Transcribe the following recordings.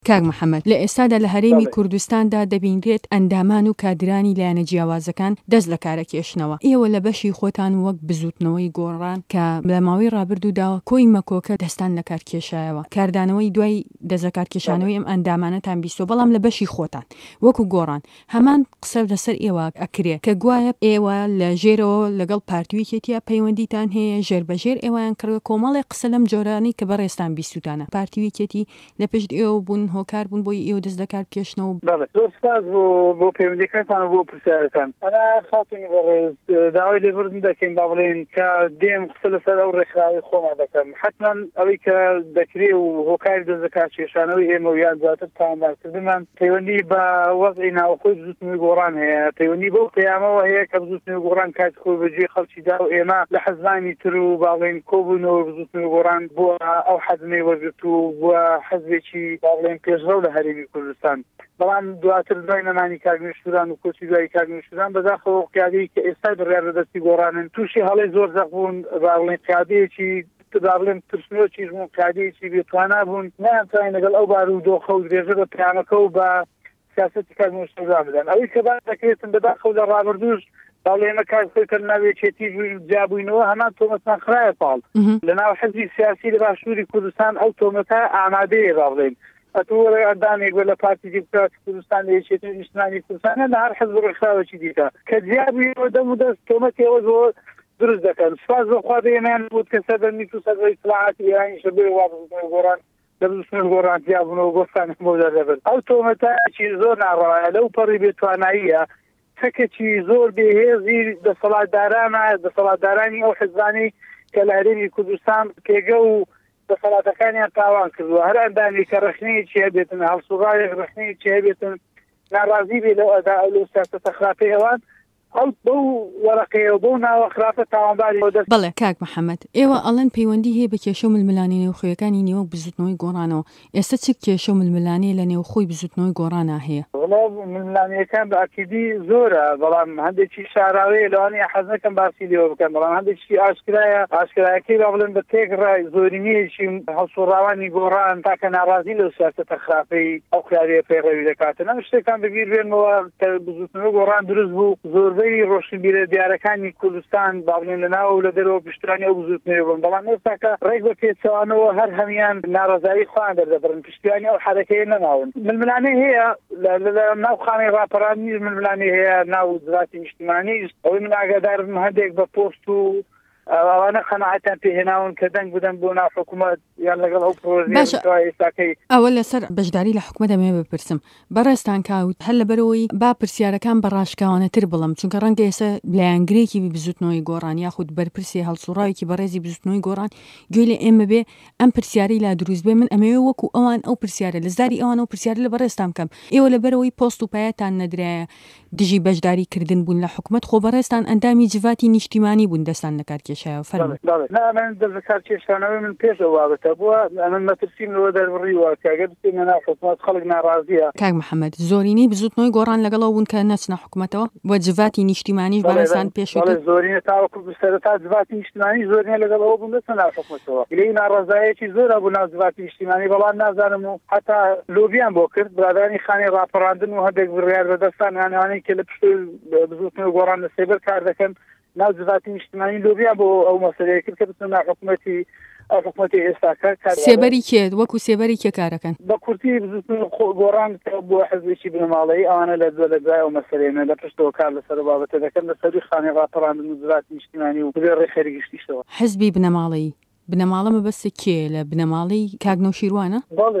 کاک محەممەد لە ئێستادا لە هەرێمی کوردستاندا دەبینرێت ئەندامان و کادرانی لایەنە جیاوازەکان دەست لە کارەکێشنەوە. ئێوە لە بەشی خۆتان وەک بزوتنەوەی گۆڕان کە لە ماوەی ڕابردوودا کۆی مەکۆکە دەستان لە کارکێشایەوە کاردانەوەی دوای دەزەکارکێشانەوەی ئەم ئەندامانەتان بیستۆ، بەڵام لە بەشی خۆتان وەکو گۆڕان هەمان قسە لەسەر ئێوە ئەکرێ کە گوایە ئێوە لە ژێرەوە لەگەڵ پارتویەکێتیا پەیوەندیتان هەیە ژێر بەژێر ئێوەیان کردوە کۆمەڵی قسە لەم جۆرانی کە بەڕێستان بیستوتانە پارتویەکێتی لە پشت ئێوە بوون هۆکار بوون بۆی ئێوە دەست دەکار کێشنەوە. زۆر سپاس بۆ پەیوەندیەکانتان بۆ پرسیارەکان. ئەنا خاتونی بەڕێز داوای لێبوردن دەکەین با بڵێن کە دێم قسە لەسەر ئەو ڕێکخراوی خۆمان دەکەم. حتما ئەوەی کە دەکرێت و هۆکاری دەست دەکار کێشانەوەی ئێمە و یان زیاتر تاوانبارکردنمان پەیوەندی بە وەزعی ناوخۆی بزوتنەوەی گۆڕان هەیە، پەیوەندی بەو پەیامەوە هەیە کە بزوتنەوەی گۆڕان کاتی خۆی بەجێ خەڵکیدا و ئێمە لە حەزبانی تر و با بڵێن کۆبوونەوە بزوتنەوەی گۆڕان بۆ ئەو حەزمەی وەرگرت و بۆ حەزبێکی با بڵێن پێشڕەو لە هەرێمی کوردستان. بەڵام دواتر دوای نەمانی کاگنێشتوران و کۆچی دوای کاگنێشتوران بەداخەوە قیادەی کە ئێستا بڕیار بەدەستی گۆڕانن تووشی هەڵەی زۆر زەق بوون، با بڵێن قیادەیەکی بڵێن ترسنۆکیش بوون، قیادەیەکی بێتوانە بوون، نەیانتوانین لەگەڵ ئەو بارودۆخە و درێژە بە پەیامەکە و بە سیاسەتی کاگنێشتوران بدەن. ئەوەی کە باس دەکرێتن بەداخەو لە ڕابردووش باڵێمە کارخۆی کە ناوێچێتی جابووینەوە هەمان تۆمەتان خراپە پاڵ لە ناو حەزبی سیاسی لە باشووری کوردستان ئەو تۆمەتە ئامادەیە با بڵێن ئەتووەڕێ ئەندامێک بە لە پارتی دیموکراتی کوردستان لە یەکێتی نیشتمانی کوردستانە لە هەر حەزب ڕێکخراوێکی دیکە کە جیابووینەوە دەم و دەست تۆمەتێوە زۆر دروست دەکەن. سپاس بەخوا دەیەمیان بوت کە سەردەمی و سەرۆی اطلاعاتی ئێرانیش بێ وا بزوتنەوەی گۆڕان دەبزوتنەوەی گۆڕان جیابوونەوە گۆستان بۆ دەبن. ئەو تۆمەتەی زۆر ناڕەوایە لەو پەڕی بێتواناییە تەکێکی زۆر بێهێزی دەسەڵاتدارانی ئەو حزبانی کە لە هەرێمی کوردستان پێگە و دەسەڵاتەکانیان تاوان کردووە. هەر ئەندامی کە ڕەخنەیەکی هەبێتن هەڵسوڕایەک ڕەخنەیەکی هەبێتن ناڕازی بێ لەو ئەدا لەو سیاسەتە خراپەی ئەوان ئەو بەو وەرەقەیە بۆ ناوە خراپە تاوانباری دەست. بەڵێ کاک محەممەد ئێوە ئەڵەن پەیوەندی هەیە بە کێشە و ململانەی نێوخۆیەکانی نێوە بزوتنەوەی گۆڕانەوە، ئێستا چ کێشە و ململانەیە لە نێوخۆی بزوتنەوەی گۆڕانە هەیە؟ ململانەکان بە ئاکیدی زۆرە، بەڵام هەندێکی شاراوەیە لەوانەیە حەز نەکەم باسی لێوە بکەم، بەڵام هەندێکی ئاشکرایەکەی با بڵێن بە تێک ڕای زۆرینەیەکی هەڵسوڕاوانی گۆڕان تاکە ناڕازی لەو سیاسەتە خراپەی ئەو خراوەیە پەیڕەوی دەکاتن. ئەم شتێکان ببیر بێنەوە کە بزوتنەوەی گۆڕان دروست بوو زۆربەی ڕۆشنبیرە دیارەکانی کوردستان با بڵێن لەناو و لە دەرەوە پشتیوانی ئەو بزوتنەوەی بوون، بەڵام ئێستا کە ڕێک بە پێچەوانەوە هەر هەمیان ناڕەزایی خۆیان دەردەبرن، پشتیوانی ئەو حرەکەیە نەماون. ململانەی هەیە لە ناو خانەی ڕاپەڕانی ململانەی هەیە ناو وزارەتی نیشتیمانیش ئەوەی من ئاگادارم هەندێک بە پۆست و ئەوانە قەناعەتیان پێهێناون کە دەنگ بدەن بۆ ناو حکوومەت یان لەگەڵ ئەو پرۆژەیەکەی. ئەوە لەسەر بەشداری لە حکوومەت دەمێ بپرسم بەڕێستان کاوت هەر لەبەرەوەی با پرسیارەکان بەڕاشکاوانەتر بڵم، چونکە ڕەنگە ئێستا لایەنگرێکی بزوتنەوەی گۆڕان یاخود بەرپرسی هەڵسوڕاوێکی بەڕێزی بزوتنەوەی گۆڕان گوێ لە ئێمە بێ ئەم پرسیارەی لا دروست بێ. من ئەمەوێ وەکو ئەوان ئەو پرسیارە لە زاری ئەوان ئەو پرسیارە لە بەڕێستان بکەم. ئێوە لەبەرەوەی پۆست و پایەتان نەدرایە دژی بەشداری کردن بوون لە حکوومەت، خۆ بەڕێستان ئەندامی جڤاتی نیشتیمانی بوون دەستان لە کارکێشایەوە. من دەست کێشانەوەی من پێشەوە بابەتە بووە ئەمن مەترسیم لەوە دەربڕیوە کەگەر بچینە ناو حکوومەت خەڵک ناڕازیە. کاک محەممەد زۆرینەی بزوتنەوەی گۆڕان لەگەڵەوە بوون کە نەچنە حکوومەتەوە بۆ جڤاتی نیشتیمانیش بەڕێستان پێشووتر زۆرینە تاوەکو سەرەتا جڤاتی نیشتیمانی زۆرینە لەگەڵەوە بوون دەچنە ناو حکوومەتەوە. لێی ناڕازایەکی زۆرە بوو ناو جڤاتی نیشتیمانی، بەڵام نازانم و حتا لۆبیان بۆ کرد برادرانی خانەی ڕاپەڕاندن و هەندێک بڕیار بەدەستان هانەوانەی کە لە پشت بزوتنەوەی گۆڕان لە سێبەر کار دەکەن ناو جڤاتی نیشتیمانی لۆبیان بۆ ئەو مەسەلەیە کرد کە بچنە ناو حکوومەتی ئێستاکە. سێبەری کێ وەکو سێبەری کێ کارەکەن بە کورتی بزوتنەوەی گۆڕان بۆ حەزبێکی بنەماڵەیی ئەوانە لە دووە لەگای ئەو مەسەلەیە لە پشتەوە کار لەسەر بابەتە دەکەن لە سەری خانەی ڕاپەڕاندن و جڤاتی نیشتیمانی و بێ ڕێخەری گشتیشەوە. حەزبی بنەماڵەیی بنەماڵە مەبەستە کێ لە بنەماڵەی کاگنەوشیروانە؟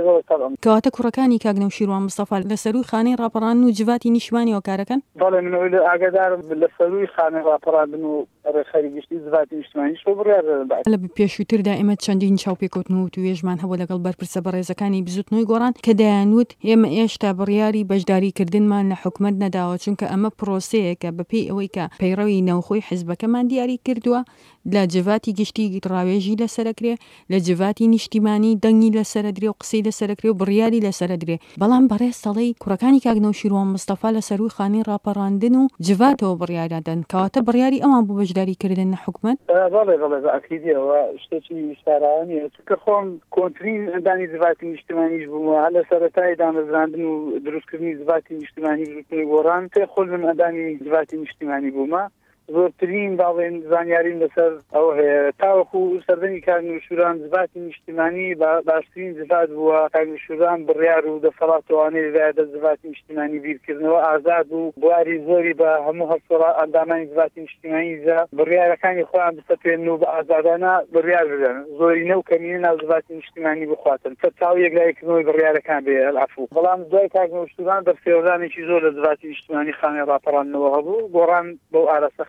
کەواتە کوڕەکانی کاگنەوشیروان مستەفا لە سەروی خانەی ڕاپەڕاندن و جڤاتی نیشتیمانیەوە کارەکەن؟ بەڵێ من ئاگادارم لە سەروی خانەی ڕاپەڕاندن و ڕێخەری گشتی جڤاتی نیشتیمانیش بڕیار لە پێشووتردا ئێمە چەندین چاوپێکەوتن و توێژمان هەبوو لەگەڵ بەرپرسە بەڕێزەکانی بزوتنەوەی گۆڕان کە دەیانوت ئێمە ئێشتا بڕیاری بەشداریکردنمان لە حکوومەت نەداوە، چونکە ئەمە پرۆسەیەکە بەپێی ئەوەی کە پەیڕەوی نەوخۆی حیزبەکەمان دیاری کردووە لە جڤاتی گشتی ڕاوێژی لە لەسەرەکرێ لە جڤاتی نیشتیمانی دەنگی لەسەرەدرێ و قسەی لەسەرەکرێ و بڕیاری لەسەرەدرێ بەڵام بەڕێز سەڵەی کوڕەکانی کاگنەوشیروان مستەفا لە سەروی خانەی ڕاپەڕاندن و جڤاتەوە بڕیاردادەن کەواتە بڕیاری ئەوان بوو بەشداریکردن لە حکومەت بەڵێ ئەکیدیەوە شتێکی ویستارانیە چونکە خۆم کۆنترین ئەندانی جڤاتی نیشتیمانیش بوومە هەر لە سەرەتای دامەزراندن و دروستکردنی جڤاتی نیشتیمانی بژوورتنی گۆڕان پێ خۆم ئەندانی جڤاتی نیشتیمانی بوومە زۆرترین باڵێن زانیاریم لەسەر ئەو هەیە تاوەکو سەردەمی کاگنەوشیروان جڤاتی نیشتیمانی باشترین جڤات بووە کاگنەوشیروان بڕیار و دەسەڵاتوانەی لەدە جڤاتی نیشتیمانی بیرکردنەوە ئازاد و بواری زۆری بە هەموو هەسوڵا ئەندامانی جڤاتی نیشتیمانیدا بڕیارەکانی خۆیان بسەپێن و بە ئازادانە بڕیار بدەن زۆرینە و کەمینە ناو جڤاتی نیشتیمانی بخواتن کە چاو یەکلایکردنەوەی بڕیارەکان بێ ئەلعەفو بەڵام دوای کاگنەوشیروان دەستێوەردانێکی زۆر لە جڤاتی نیشتیمانی خانەی ڕاپەڕاندنەوە هەبوو گۆڕان بەو ئارەسە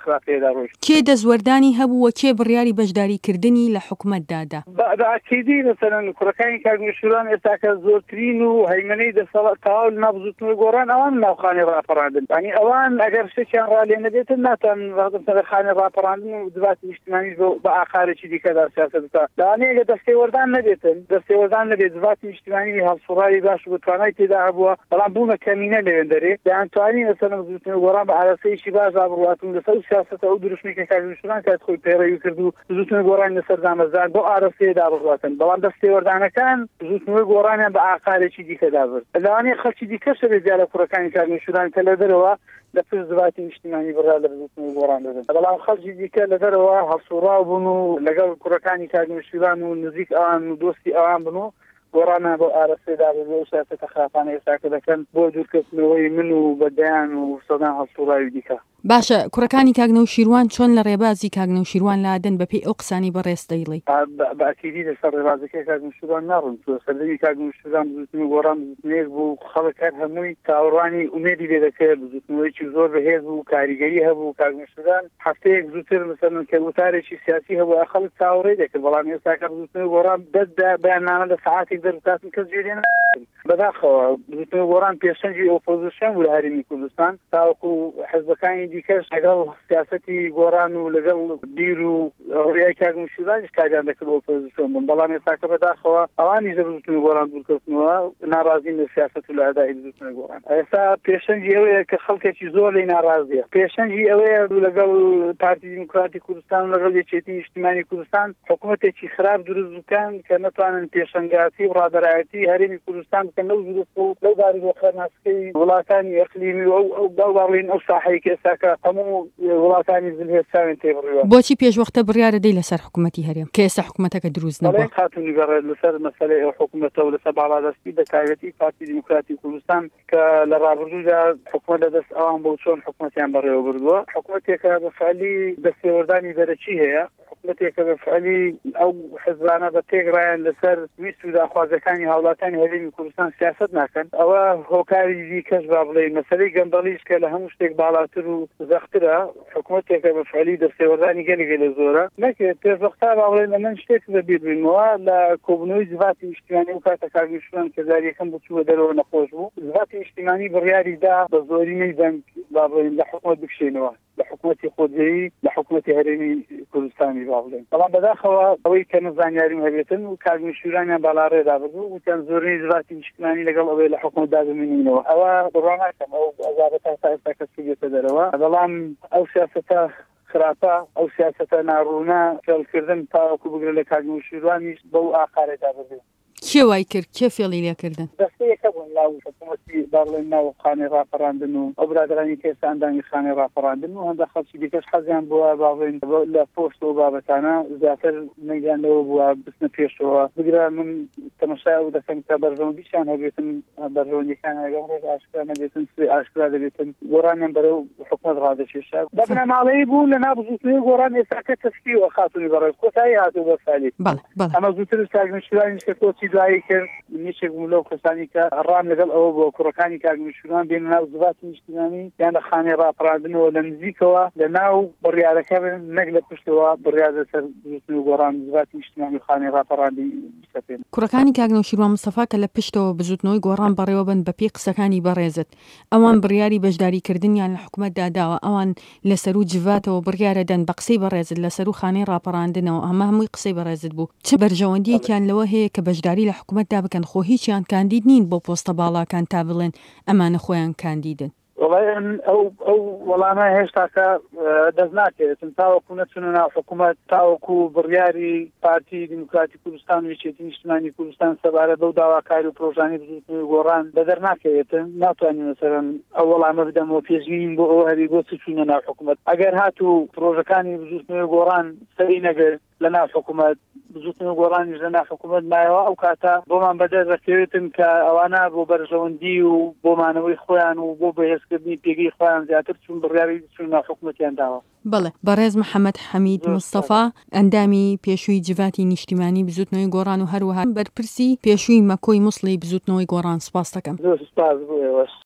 کێ دەزوەردانی هەبوو و کێ بڕیاری بەشداریکردنی لە حکومەتدادا بەعکیدی مەسەلەن کوڕەکانی کاگنەوشیروان ئێستاکە زۆرترین و هەیمنەی دەسەڵات تاو نابزوتنەوەی گۆڕان ئەوان ناوخانەی ڕاپەڕاندن ینی ئەوان ئەگەر شتێکیان ڕالێ نەبێتن ناتوان خانەی ڕاپەڕاندن و جڤاتی نیشتیمانیش بە ئاخارێکی دیکەدا سیاسەت بکات لەوانەیە دەستێوەردان نەبێتن دەستێوەردان نەبێت جڤاتی نیشتیمانی هەڵسوڕایی باش و توانای تێدا هەبووە بەڵام بوومە کەمینە لەوێندەرێ دەیانتوانی لەسەر بزوتنەوەی گۆڕان بە ئارەسەیەکی باش ئابڕواتون لەسەر سیاسەتە ئەو دروستنی کە کاگنەوشیروان کات خۆی پێڕەوی کرد و بزوتنەوەی گۆڕان لەسەر دامەزران بۆ ئارەسەیەدا بڕواتن بەڵام دەستێوەردانەکان بزوتنەوەی گۆڕانیان بە ئاخارێکی دیکەدا برد لەوانەیە خەڵکی دیکەش بێت دیارە کوڕەکانی کاگنەوشیروان کە لە دەرەوە لە پشت جڤاتی نیشتیمانی بڕا لە بزوتنەوەی گۆڕان دەدەن بەڵام خەڵکی دیکە لە دەرەوە هەڵسوڕاو بوون و لەگەڵ کوڕەکانی کاگنەوشیروان و نزیک ئەوان و دۆستی ئەوان بن و گۆڕانە بۆ ئارەسەیەدا بۆ سیاسەتە خراپانە ئێستاکە دەکەن بۆ دوورکەوتنەوەی من و بەدەیان و سەدان هەڵسوڕاوی دیکە باشە کوڕەکانی کاگنەوشیروان چۆن لە ڕێبازی کاگنەوشیروان لادەن بەپێی ئەو قسانی بەڕێز دەیڵێ بەئەکیدی لەسەر ڕێبازەکەی کاگنەوشیروان ناڕن سەردەمی کاگنەوشیروان بزوتنەوەی گۆڕان بزوتنەیەک بوو خەڵک هەر هەمووی چاوەڕوانی ئومێدی لێ دەکرد بزوتنەوەیکی زۆر بەهێز بوو کاریگەری هەبوو کاگنەوشیروان هەفتەیەک زووتر مەسەڵەن کە وتارێکی سیاسی هەبوو خەڵک چاوەڕێ دەکرد بەڵام ئێستاکە بزوتنەوەی گۆڕان دەستدا بەیاننامە لە سەعاتێک دەربکاتن کەس جێ بەداخەوە بزوتنەوەی گۆڕان پێشەنگی ئۆپۆزیسیۆن بوو لە هەرێمی کوردستان تاوەکو حیزبەکانی دیکەش لەگەڵ سیاسەتی گۆڕان و لەگەڵ بیر و ڕێی کاگنەوشیروانیش کاریان دەکرد ئۆپۆزیسیۆن بوون بەڵام ئێستاکە بەداخەوە ئەوانیش لە بزوتنەوەی گۆڕان دوورکەوتنەوە ناڕازین لە سیاسەت و لە ئەدای بزوتنەوەی گۆڕان ئێستا پێشەنگی ئەوەیە کە خەڵکێکی زۆر لێی ناڕازیە پێشەنگی ئەوەیە لەگەڵ پارتی دیموکراتی کوردستان و لەگەڵ یەکێتی نیشتیمانی کوردستان حکوومەتێکی خراپ دروست بکەن کە نەتوانن پێشەنگاتی و ڕادەرایەتی هەرێمی کوردستان بکەن لەو دروست و لەو داری خەرناسکەی وڵاتانی ئەقلیمی و ئەو باڵێن ئەو ساحەی کە ئێستاکە هەموو وڵاتانی زلهێستاوێن تێبڕیوە بۆچی پێشوەختە بڕیارە دەی لەسەر حکوومەتی هەرێم کە ئێستا حکوومەتەکە دروست نەبووە خاتونی بەڕێز لەسەر مەسەلەی ئەو حکوومەتە و لەسەر باڵادەستی بەتایبەتی پارتی دیموکراتی کوردستان کە لە ڕابردوودا حکوومەت لەدەست ئەوان بۆ چۆن حکوومەتیان بەڕێوە بردووە حکوومەتێکە بەفعلی دەستێوەردانی بەرەچی هەیە حکوومەتێکە بەفعلی ئەو حزبانە بە تێگڕایان لەسەر ویست و داخوازەکانی هاوڵاتانی هەرێمی کوردستان سیاست ناکەن ئەوە هۆکاری دیکەش با بڵێ مەسەلەی گەندەڵیش کە لە هەموو شتێک باڵاتر و زەخترە حکوومەتێکە بەفعلی دەستێوەردانی گەلێک لە زۆرە نەکرێت پێشوەختا با بڵێ لە من شتێک بەبیر بینەوە لە کۆبنەوەی جڤاتی نیشتیمانی و کاتە کاگنەوشیروان کە جارێکەکەم بچووە دەرەوە نەخۆش بوو جڤاتی نیشتیمانی بڕیاری دا بە زۆرینەی دەنگ با بڵێن لە حکوومەت بکشێنەوە لە حکوومەتی خۆجێی لە حکوومەتی هەرێمی کوردستانی با بڵێن بەڵام بەداخەوە ئەوەی کە نەزانیاریم هەبێتن و کاگنەوشیروانیان باڵاڕێدا بردوو وتیان زۆرینەی جڤاتی نیشتیمانی لەگەڵ ئەوەی لە حکوومەتدا بمێنینەوە ئەوە بڕواناکەم ئەو ئەزارەتە تا ئێستا کەس بێتە دەرەوە بەڵام ئەو سیاسەتە خراپە ئەو سیاسەتە ناڕوونە فێڵکردن تاوەکو بگرە لە کاگنەوشیروانیش بەو ئاخارێدا بردوو کێ وای کرد کێ فێڵی لێکردن دەستەیەکە بوون لاو حکوومەتی باڵێن ناو خانەی ڕاپەڕاندن و ئەو برادرانی کە ئێستا ئەندامی خانەی ڕاپەڕاندن و هەندێک خەڵکی دیکەش حەزیان بووە باڵێن لە پۆست و بابەتانە زیاتر نەیانەوە بووە بستنە پێشەوە بگرە من تەماشای ئەو دەکەم کە بەرژەوەندیشان هەبێتن بەرژەوەندیەکان هەگەم ڕێک ئاشکرا نەبێتن سوێ ئاشکرا دەبێتن گۆڕانیان بەرەو حکوومەت ڕادەکێشا بە بنەماڵەیی بوو لە نابزوتنەوەی گۆڕان ئێستاکە تەسکیوە خاتونی بەڕێز کۆتایی هاتوو بە سالی ئەمە زووتر کاگنەوشیروانی کە کۆچی خۆزایی کرد نیشێک بوو لەو کەسانی کە ڕام لەگەڵ ئەوە بۆ کوڕەکانی کاگمشوران بێن ناو زباتی نیشتیمانی یان لە خانەی ڕاپەڕاندنەوە لە نزیکەوە لە ناو بڕیارەکە بن نەک لە پشتەوە بڕیار لەسەر بزوتن و گۆڕان زباتی نیشتیمانی و خانەی ڕاپەڕاندی بسەپێن. کوڕەکانی کاگنەوشیروان مستەفا کە لە پشتەوە بزوتنەوەی گۆڕان بەڕێوە بن بە پێی قسەکانی بەڕێزت ئەوان بڕیاری بەشداریکردنیان لە حکوومەت داداوە ئەوان لەسەر و جڤاتەوە بڕیارە دەن بە قسەی بەڕێزت لەسەر و خانەی ڕاپەڕاندنەوە ئەمە هەمووی قسەی بەڕێزت بوو چ بەرژەوەندیەکیان لەوە هەیە کە بەشداری لە حکوومەتدا بکەن خۆ هیچیان کاندید نین بۆ پۆستە باڵاکان تا بڵێن ئەمانە خۆیان کاندیدن. ئەو وەڵامە هێشتا کە دەست ناکەوێتن تاوەکو نەچونە ناو حکوومەت تاوەکو بڕیاری پارتی دیموکراتی کوردستان و یەکێتی نیشتیمانی کوردستان سەبارەت بەو داواکاری و پرۆژانی بزوتنەوەی گۆڕان بەدەر ناکەوێتن ناتوانین مەسەرەن ئەو وەڵامە بدەمەوە پێشبینین بۆ ئەوە هەری بۆ چ چوونە ناو حکوومەت ئەگەر هاتوو پرۆژەکانی بزوتنەوەی گۆڕان سەری نەگەر لە ناو حکوومەت بزوتنەوەی گۆڕانیش لە ناو حکوومەت مایەوە ئەو کاتە بۆمان بەدەست دەکەوێتن کە ئەوانە بۆ بەرژەوەندی و بۆمانەوەی خۆیان و بۆ بەهێزکردنی پێگەی خۆیان زیاتر چون بڕیاری چون ناو حکوومەتیان داوە. بەڵێ بەڕێز محەممەد حەمید مستەفا ئەندامی پێشووی جڤاتی نیشتیمانی بزوتنەوەی گۆڕان و هەروەها بەرپرسی پێشووی مەکۆی مووسڵی بزوتنەوەی گۆڕان سپاس دەکەم. زۆر سپاس بۆ ئێوەش.